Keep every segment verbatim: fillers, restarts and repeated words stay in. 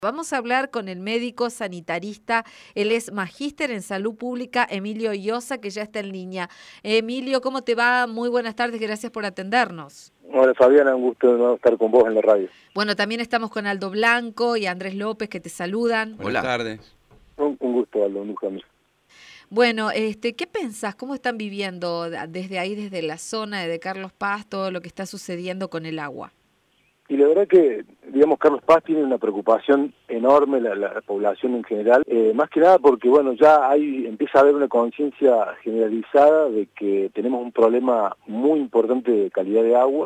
Vamos a hablar con el médico sanitarista, él es magíster en salud pública, Emilio Llosa, que ya está en línea. Emilio, ¿cómo te va? Muy buenas tardes, gracias por atendernos. Hola Fabiana, un gusto de nuevo estar con vos en la radio. Bueno, también estamos con Aldo Blanco y Andrés López, que te saludan. Buenas tardes. Un, un gusto, Aldo, un gusto a mí. Bueno, este, ¿qué pensás? ¿Cómo están viviendo desde ahí, desde la zona de Carlos Paz, todo lo que está sucediendo con el agua? Y la verdad que, digamos, Carlos Paz tiene una preocupación enorme, la, la población en general, eh, más que nada porque, bueno, ya hay empieza a haber una conciencia generalizada de que tenemos un problema muy importante de calidad de agua,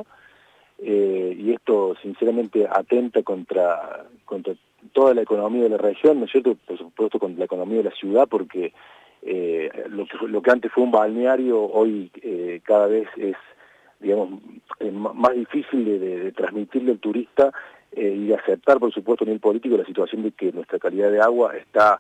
eh, y esto sinceramente atenta contra, contra toda la economía de la región, ¿no es cierto? Por supuesto contra la economía de la ciudad, porque eh, lo, que, lo que antes fue un balneario, hoy eh, cada vez es, digamos, eh, más difícil de, de, de transmitirle al turista eh, y de aceptar, por supuesto, a nivel político, la situación de que nuestra calidad de agua está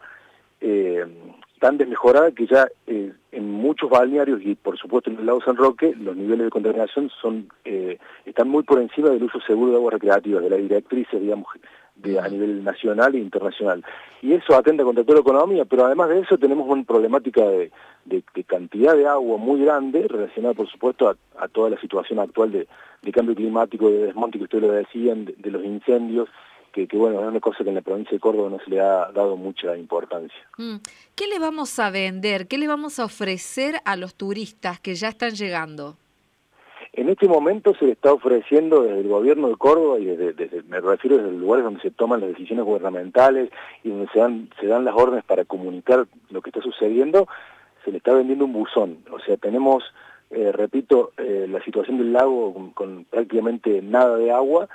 eh, tan desmejorada que ya eh, en muchos balnearios y, por supuesto, en el lago San Roque, los niveles de contaminación son eh, están muy por encima del uso seguro de aguas recreativas, de las directrices, digamos, de, a nivel nacional e internacional. Y eso atenta contra toda la economía, pero además de eso tenemos una problemática de, de, de cantidad de agua muy grande, relacionada por supuesto a, a toda la situación actual de, de cambio climático, de desmonte que ustedes lo decían, de, de los incendios, que, que bueno, es una cosa que en la provincia de Córdoba no se le ha dado mucha importancia. Mm. ¿Qué le vamos a vender? ¿Qué le vamos a ofrecer a los turistas que ya están llegando? En este momento se le está ofreciendo desde el gobierno de Córdoba, y desde, desde, me refiero desde lugares donde se toman las decisiones gubernamentales y donde se dan, se dan las órdenes para comunicar lo que está sucediendo, se le está vendiendo un buzón. O sea, tenemos, eh, repito, eh, la situación del lago con, con prácticamente nada de agua,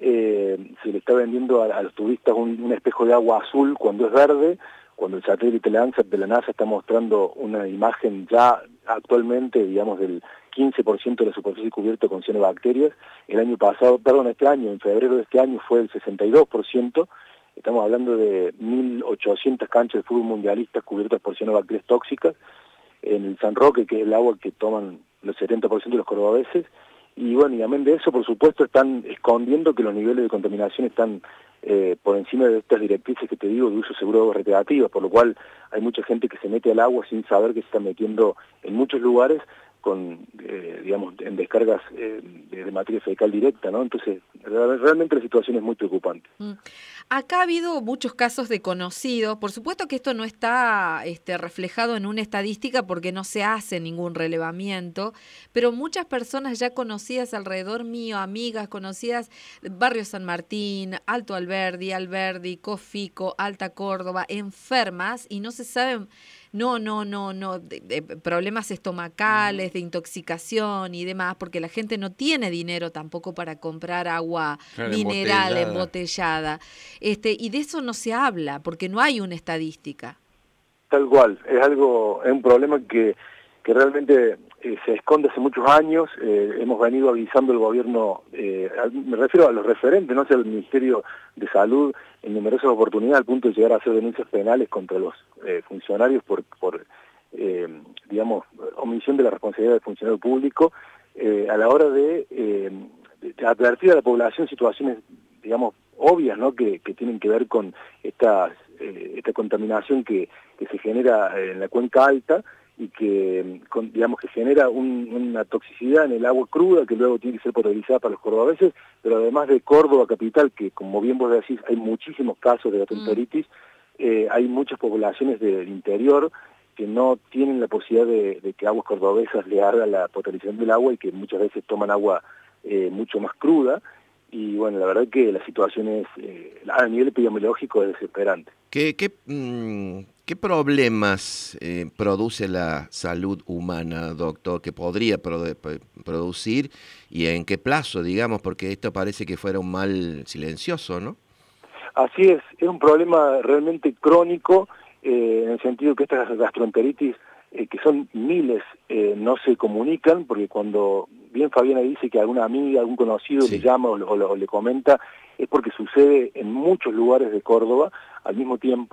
eh, se le está vendiendo a, a los turistas un, un espejo de agua azul cuando es verde, cuando el satélite Landsat de la NASA está mostrando una imagen ya actualmente, digamos, del quince por ciento de la superficie cubierta con cianobacterias. El año pasado, perdón, este año, en febrero de este año fue el sesenta y dos por ciento. Estamos hablando de mil ochocientas canchas de fútbol mundialistas cubiertas por cianobacterias tóxicas. En el San Roque, que es el agua que toman los setenta por ciento de los cordobeses. Y bueno, y amén de eso, por supuesto, están escondiendo que los niveles de contaminación están eh, por encima de estas directrices que te digo de uso seguro de aguas recreativas, por lo cual hay mucha gente que se mete al agua sin saber que se está metiendo en muchos lugares con, eh, digamos, en descargas eh, de, de materia fecal directa, ¿no? Entonces, realmente la situación es muy preocupante. Mm. Acá ha habido muchos casos de conocidos, por supuesto que esto no está este, reflejado en una estadística porque no se hace ningún relevamiento, pero muchas personas ya conocidas alrededor mío, amigas conocidas, Barrio San Martín, Alto Alberdi, Alberdi, Cofico, Alta Córdoba, enfermas y no se saben. No, no, no, no, de, de problemas estomacales, de intoxicación y demás, porque la gente no tiene dinero tampoco para comprar agua Claro, mineral, embotellada. embotellada. Este, y de eso no se habla, porque no hay una estadística. Tal cual, es algo, es un problema que, que realmente eh, se esconde hace muchos años. Eh, hemos venido avisando al gobierno, eh, me refiero a los referentes, no sé, al Ministerio de Salud, en numerosas oportunidades, al punto de llegar a hacer denuncias penales contra los eh, funcionarios por, por eh, digamos, omisión de la responsabilidad del funcionario público, eh, a la hora de, eh, de advertir a la población situaciones, digamos, obvias, ¿no?, que, que tienen que ver con estas, eh, esta contaminación que, que se genera en la cuenca alta y que, con, digamos, que genera un, una toxicidad en el agua cruda que luego tiene que ser potabilizada para los cordobeses, pero además de Córdoba capital, que como bien vos decís, hay muchísimos casos de gastroenteritis, mm. eh, hay muchas poblaciones del interior que no tienen la posibilidad de, de que aguas cordobesas le haga la potabilización del agua y que muchas veces toman agua eh, mucho más cruda. Y bueno, la verdad que la situación es, eh, a nivel epidemiológico, es desesperante. ¿Qué, qué, mmm, qué problemas eh, produce la salud humana, doctor, que podría produ producir y en qué plazo, digamos, porque esto parece que fuera un mal silencioso, ¿no? Así es, es un problema realmente crónico, eh, en el sentido que estas gastroenteritis, eh, que son miles, eh, no se comunican, porque cuando bien Fabiana dice que alguna amiga, algún conocido sí. le llama o, o, o le comenta, es porque sucede en muchos lugares de Córdoba al mismo tiempo,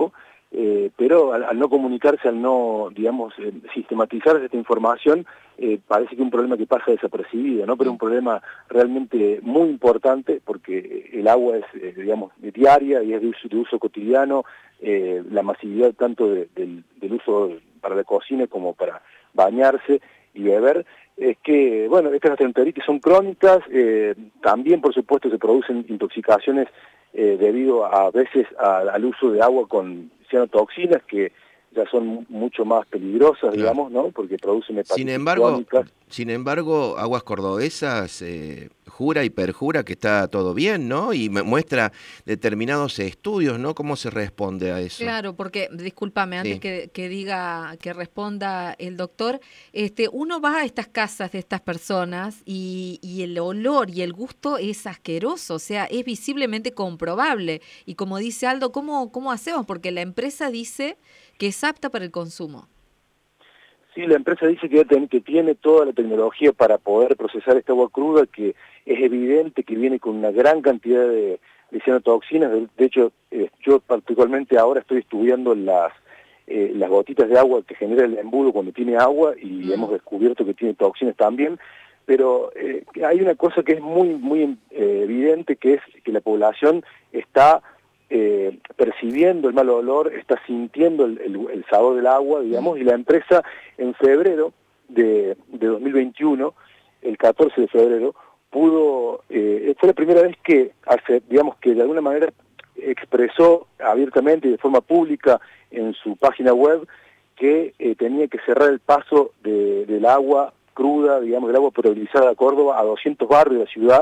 Eh, pero al, al no comunicarse, al no, digamos, eh, sistematizar esta información, eh, parece que es un problema que pasa desapercibido, ¿no? Pero es un problema realmente muy importante porque el agua es, eh, digamos, diaria y es de uso, de uso cotidiano, eh, la masividad tanto de, del, del uso para la cocina como para bañarse y beber, es que, bueno, estas gastroenteritis son crónicas, eh, también por supuesto se producen intoxicaciones eh, debido a, a veces a, al uso de agua con cianotoxinas que ya son mucho más peligrosas, claro, digamos, ¿no? Porque producen hepatitis sin embargo, crónicas. Sin embargo, Aguas Cordobesas eh, jura y perjura que está todo bien, ¿no? Y me muestra determinados estudios, ¿no? ¿Cómo se responde a eso? Claro, porque, discúlpame, antes Sí. que, que diga, que responda el doctor, este, uno va a estas casas de estas personas y, y el olor y el gusto es asqueroso, o sea, es visiblemente comprobable. Y como dice Aldo, ¿cómo, cómo hacemos? Porque la empresa dice que es apta para el consumo. Sí, la empresa dice que, que tiene toda la tecnología para poder procesar esta agua cruda, que es evidente que viene con una gran cantidad de, de cianotoxinas. De, de hecho, eh, yo particularmente ahora estoy estudiando las, eh, las gotitas de agua que genera el embudo cuando tiene agua y mm. hemos descubierto que tiene toxinas también. Pero eh, hay una cosa que es muy, muy eh, evidente, que es que la población está Eh, percibiendo el mal olor, está sintiendo el, el, el sabor del agua, digamos, y la empresa en febrero de, de dos mil veintiuno, el catorce de febrero, pudo, eh, fue la primera vez que, hace, digamos, que de alguna manera expresó abiertamente y de forma pública en su página web que eh, tenía que cerrar el paso de, del agua cruda, digamos, del agua potabilizada a Córdoba, a doscientos barrios de la ciudad,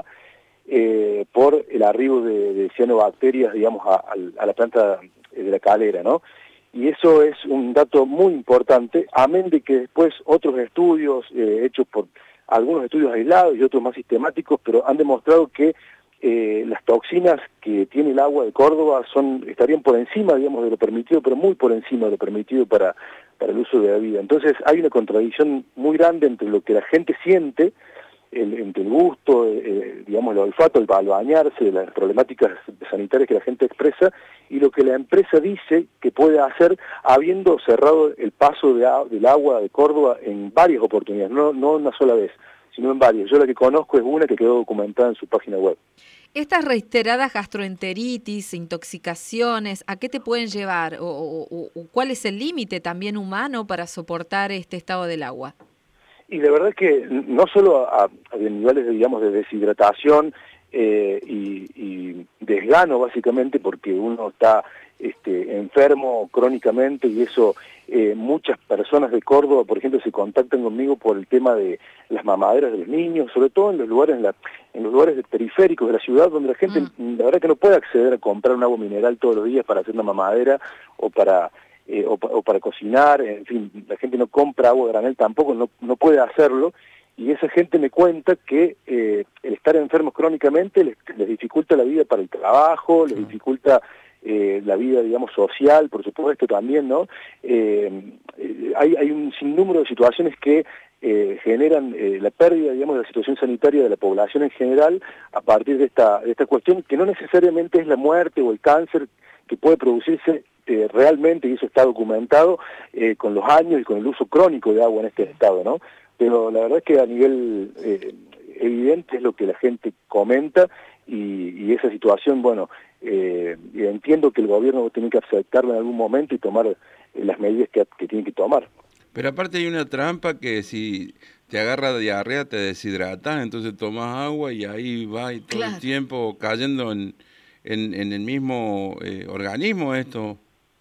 Eh, por el arribo de, de cianobacterias, digamos, a, a la planta de la calera, ¿no? Y eso es un dato muy importante, amén de que después otros estudios, eh, hechos por algunos estudios aislados y otros más sistemáticos, pero han demostrado que eh, las toxinas que tiene el agua de Córdoba son estarían por encima, digamos, de lo permitido, pero muy por encima de lo permitido para, para el uso de la vida. Entonces hay una contradicción muy grande entre lo que la gente siente, El, entre el gusto, eh, digamos, el olfato, el, al bañarse, las problemáticas sanitarias que la gente expresa, y lo que la empresa dice que puede hacer habiendo cerrado el paso de, del agua de Córdoba en varias oportunidades, no, no una sola vez, sino en varias. Yo la que conozco es una que quedó documentada en su página web. Estas reiteradas gastroenteritis, intoxicaciones, ¿a qué te pueden llevar? ¿O, o, o cuál es el límite también humano para soportar este estado del agua? Y la verdad es que no solo a, a niveles, digamos, de deshidratación eh, y, y desgano, básicamente, porque uno está este, enfermo crónicamente y eso, eh, muchas personas de Córdoba, por ejemplo, se contactan conmigo por el tema de las mamaderas de los niños, sobre todo en los lugares, en, la, en los lugares periféricos de la ciudad, donde la gente, mm. la verdad que no puede acceder a comprar un agua mineral todos los días para hacer una mamadera o para... Eh, o, o para cocinar, en fin, la gente no compra agua granel tampoco, no, no puede hacerlo, y esa gente me cuenta que eh, el estar enfermos crónicamente les, les dificulta la vida para el trabajo, les dificulta eh, la vida, digamos, social, por supuesto, también, ¿no? Eh, eh, hay, hay un sinnúmero de situaciones que eh, generan eh, la pérdida, digamos, de la situación sanitaria de la población en general a partir de esta, de esta cuestión, que no necesariamente es la muerte o el cáncer que puede producirse Eh, realmente, y eso está documentado, eh, con los años y con el uso crónico de agua en este estado, ¿no? Pero la verdad es que a nivel eh, evidente es lo que la gente comenta y, y esa situación, bueno, eh, entiendo que el gobierno tiene que aceptarla en algún momento y tomar eh, las medidas que, que tiene que tomar. Pero aparte hay una trampa que si te agarra diarrea te deshidratas, entonces tomas agua y ahí va y todo claro. el tiempo cayendo en, en, en el mismo eh, organismo esto.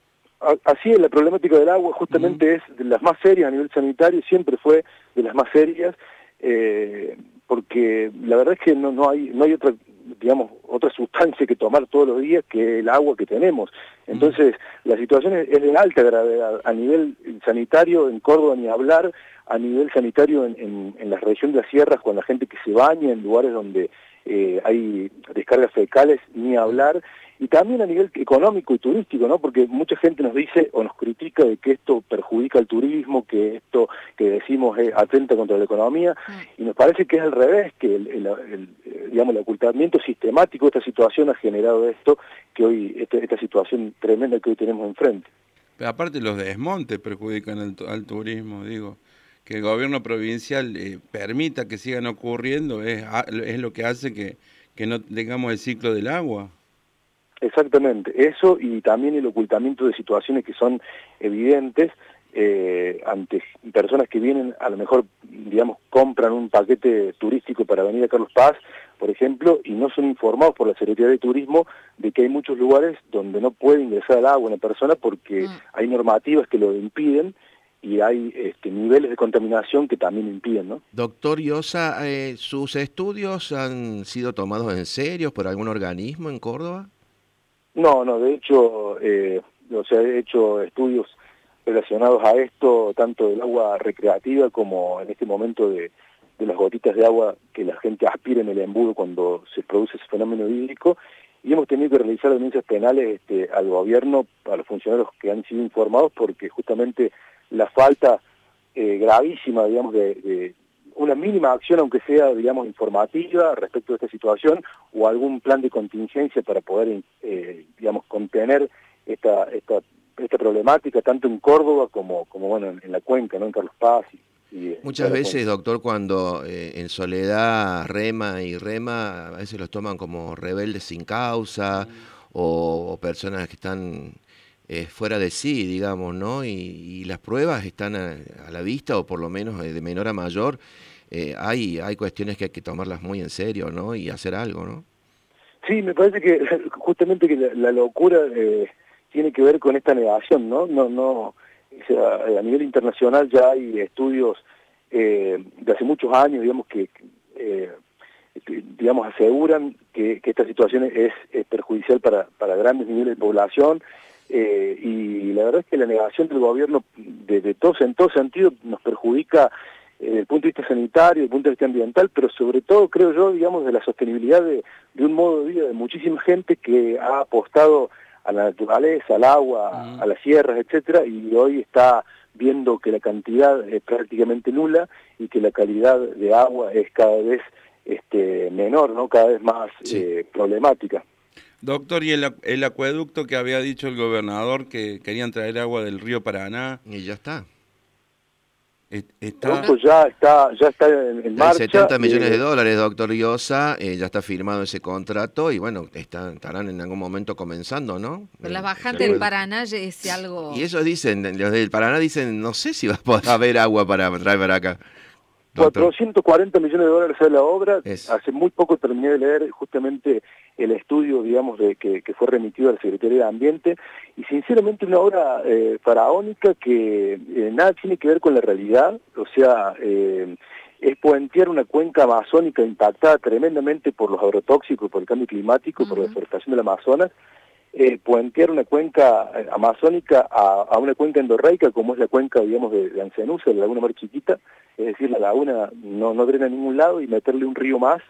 Así es, la problemática del agua justamente mm. es de las más serias a nivel sanitario, siempre fue de las más serias, eh, porque la verdad es que no, no hay no hay otra, digamos, otra sustancia que tomar todos los días que el agua que tenemos. Entonces, mm. la situación es, es de alta gravedad. A nivel sanitario, en Córdoba ni hablar, a nivel sanitario en, en, en la región de las sierras, con la gente que se baña en lugares donde eh, hay descargas fecales, ni hablar. Y también a nivel económico y turístico, ¿no? Porque mucha gente nos dice o nos critica de que esto perjudica el turismo, que esto que decimos es atenta contra la economía, mm. y nos parece que es al revés, que el, el, el, digamos, el ocultamiento sistemático de esta situación ha generado esto, que hoy, esta, esta situación tremenda que hoy tenemos enfrente. Pero aparte los desmontes perjudican al, al turismo, digo. Que el gobierno provincial eh, permita que sigan ocurriendo es, es lo que hace que, que no tengamos el ciclo del agua. Exactamente, eso y también el ocultamiento de situaciones que son evidentes eh, ante personas que vienen, a lo mejor, digamos, compran un paquete turístico para venir a Carlos Paz, por ejemplo, y no son informados por la Secretaría de Turismo de que hay muchos lugares donde no puede ingresar al agua una persona porque mm. hay normativas que lo impiden y hay este, niveles de contaminación que también impiden, ¿no? Doctor Llosa, eh, ¿sus estudios han sido tomados en serio por algún organismo en Córdoba? No, no, de hecho, eh, o sea, he hecho estudios relacionados a esto, tanto del agua recreativa como en este momento de, de las gotitas de agua que la gente aspira en el embudo cuando se produce ese fenómeno hídrico, y hemos tenido que realizar denuncias penales este, al gobierno, a los funcionarios que han sido informados, porque justamente la falta eh, gravísima, digamos, de, de una mínima acción, aunque sea, digamos, informativa respecto a esta situación, o algún plan de contingencia para poder, eh, digamos, contener esta, esta, esta problemática, tanto en Córdoba como, como bueno, en, en la cuenca, ¿no? En Carlos Paz. Y, y Muchas veces, doctor, cuando eh, en soledad rema y rema, a veces los toman como rebeldes sin causa, mm. o, o personas que están eh, fuera de sí, digamos, ¿no? Y, y las pruebas están a, a la vista, o por lo menos de menor a mayor. Eh, hay, hay cuestiones que hay que tomarlas muy en serio, ¿no? Y hacer algo, ¿no? Sí, me parece que justamente que la, la locura eh, tiene que ver con esta negación, ¿no? No, no, o sea, a nivel internacional ya hay estudios eh, de hace muchos años, digamos, que, eh, digamos, aseguran que, que esta situación es, es perjudicial para, para grandes niveles de población, eh, y la verdad es que la negación del gobierno de, de todos, en todo sentido, nos perjudica desde el punto de vista sanitario, desde el punto de vista ambiental, pero sobre todo, creo yo, digamos, de la sostenibilidad de, de un modo de vida de muchísima gente que ha apostado a la naturaleza, al agua, mm. a las sierras, etcétera, y hoy está viendo que la cantidad es prácticamente nula y que la calidad de agua es cada vez este, menor, ¿no? Cada vez más sí. eh, problemática. Doctor, ¿y el, el acueducto que había dicho el gobernador que querían traer agua del río Paraná? Y ya está. Está... ya está ya está en, en marcha. setenta millones de dólares, doctor Llosa, eh, ya está firmado ese contrato y bueno, está, estarán en algún momento comenzando, ¿no? Pero la bajante del Paraná es algo... Y ellos dicen, los del Paraná dicen, no sé si va a poder haber agua para traer para acá. Doctor. cuatrocientos cuarenta millones de dólares es la obra. Es. Hace muy poco terminé de leer justamente el estudio, digamos, de que, que fue remitido a la Secretaría de Ambiente, y sinceramente una obra eh, faraónica que eh, nada tiene que ver con la realidad, o sea, eh, es puentear una cuenca amazónica impactada tremendamente por los agrotóxicos, por el cambio climático, uh-huh. por la deforestación del Amazonas, eh, puentear una cuenca amazónica a, a una cuenca endorreica, como es la cuenca, digamos, de, de Ancenusa, la laguna más chiquita, es decir, la laguna no, no drena a ningún lado, y meterle un río más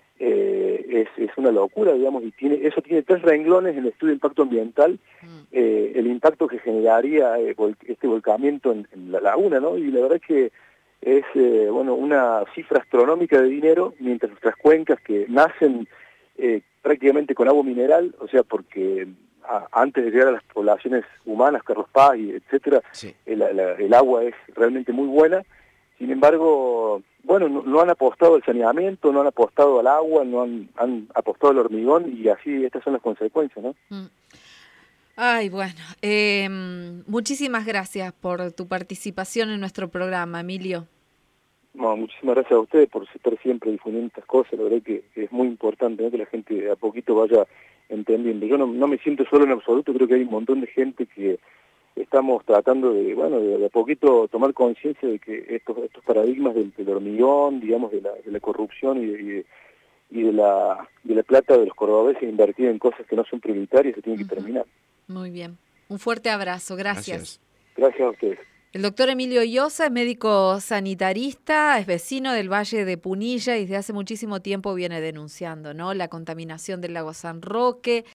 eh, es, es una locura, digamos, y tiene eso tiene tres renglones en el estudio de impacto ambiental, mm. eh, el impacto que generaría eh, vol este volcamiento en, en la laguna, ¿no? Y la verdad es que es, eh, bueno, una cifra astronómica de dinero, mientras nuestras cuencas que nacen eh, prácticamente con agua mineral, o sea, porque a, antes de llegar a las poblaciones humanas, Carlos Paz, y etcétera, sí. el, la, el agua es realmente muy buena. Sin embargo, bueno, no, no han apostado al saneamiento, no han apostado al agua, no han, han apostado al hormigón, y así estas son las consecuencias, ¿no? Mm. Ay, bueno, eh, muchísimas gracias por tu participación en nuestro programa, Emilio. No, muchísimas gracias a ustedes por estar siempre difundiendo estas cosas. La verdad que es muy importante, ¿no?, que la gente a poquito vaya entendiendo. Yo no, no me siento solo en absoluto, creo que hay un montón de gente que estamos tratando de, bueno, de, de a poquito tomar conciencia de que estos estos paradigmas del, del hormigón, digamos, de la, de la corrupción y de, y de, y de la de la plata de los cordobeses invertida en cosas que no son prioritarias se tiene que uh-huh. terminar. Muy bien. Un fuerte abrazo. Gracias. Gracias, Gracias a ustedes. El doctor Emilio Llosa es médico sanitarista, es vecino del Valle de Punilla y desde hace muchísimo tiempo viene denunciando, ¿no?, la contaminación del lago San Roque.